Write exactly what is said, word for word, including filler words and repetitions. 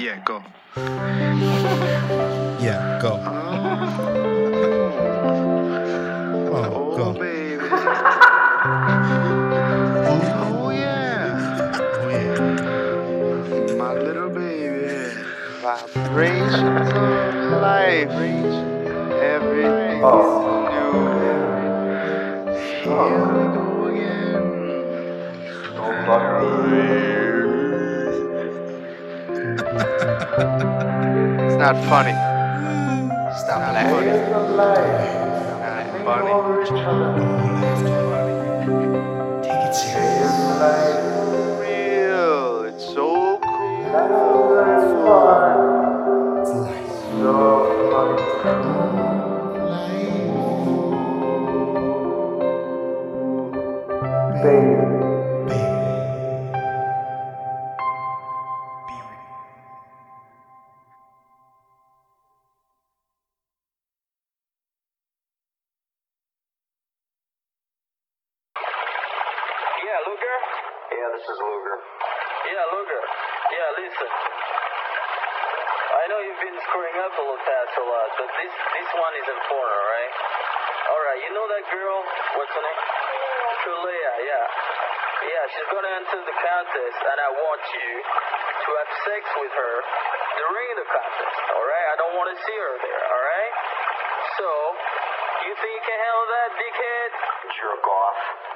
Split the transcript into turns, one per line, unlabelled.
Yeah, go.
Yeah, go.
Oh,
Oh, go.
baby.
Who?
Oh, yeah.
Oh, yeah.
My little baby. Vibrations of life. Everything is new. Here we go again. It's not funny. Stop laughing. Not funny.
Take it serious.
Real. It's so cool.
It's life.
Baby.
Yeah, Luger?
Yeah, this is Luger.
Yeah, Luger. Yeah, listen. I know you've been screwing up a little past a lot, but this this one is important, alright? Alright, you know that girl? What's her name? Kulea, yeah. Yeah, she's gonna enter the contest, and I want you to have sex with her during the contest, alright? I don't want to see her there, alright? So, you think you can handle that, dickhead?
Jerk off.